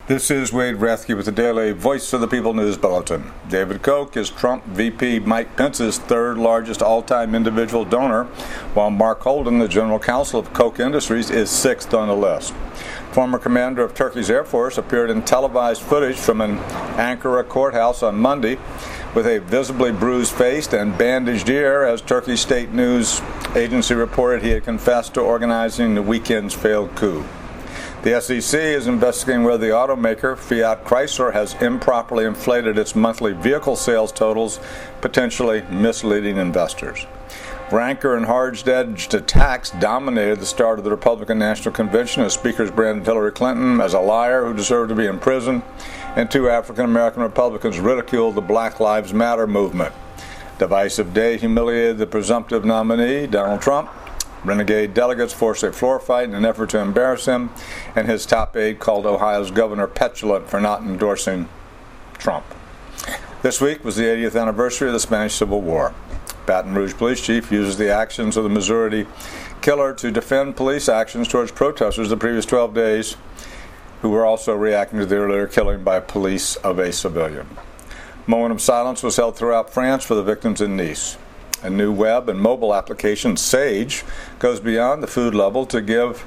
This is Wade Rathke with the Daily Voice of the People News Bulletin. David Koch is Trump VP Mike Pence's third largest all-time individual donor, while Mark Holden, the general counsel of Koch Industries, is sixth on the list. Former commander of Turkey's Air Force appeared in televised footage from an Ankara courthouse on Monday with a visibly bruised face and bandaged ear as Turkey's state news agency reported he had confessed to organizing the weekend's failed coup. The SEC is investigating whether the automaker, Fiat Chrysler, has improperly inflated its monthly vehicle sales totals, potentially misleading investors. Rancor and hard-edged attacks dominated the start of the Republican National Convention as speakers branded Hillary Clinton as a liar who deserved to be in prison, and two African-American Republicans ridiculed the Black Lives Matter movement. Divisive day humiliated the presumptive nominee, Donald Trump. Renegade delegates forced a floor fight in an effort to embarrass him, and his top aide called Ohio's governor petulant for not endorsing Trump. This week was the 80th anniversary of the Spanish Civil War. Baton Rouge police chief uses the actions of the Missouri killer to defend police actions towards protesters the previous 12 days, who were also reacting to the earlier killing by police of a civilian. A moment of silence was held throughout France for the victims in Nice. A new web and mobile application, Sage, goes beyond the food level to give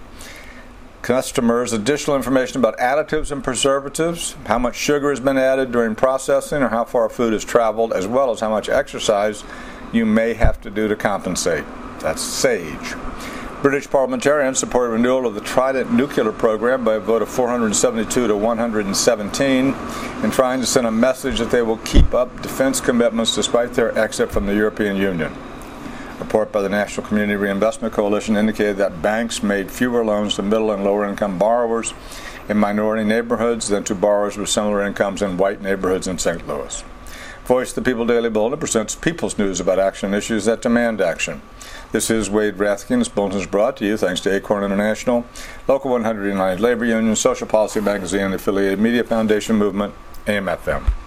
customers additional information about additives and preservatives, how much sugar has been added during processing, or how far food has traveled, as well as how much exercise you may have to do to compensate. That's Sage. British parliamentarians supported renewal of the Trident nuclear program by a vote of 472 to 117 in trying to send a message that they will keep up defense commitments despite their exit from the European Union. A report by the National Community Reinvestment Coalition indicated that banks made fewer loans to middle and lower income borrowers in minority neighborhoods than to borrowers with similar incomes in white neighborhoods in St. Louis. Voice of the People Daily Bulletin presents people's news about action issues that demand action. This is Wade Rathke, and this bulletin is brought to you thanks to Acorn International, Local 100 United Labor Union, Social Policy Magazine, and the affiliated Media Foundation Movement, AM/FM.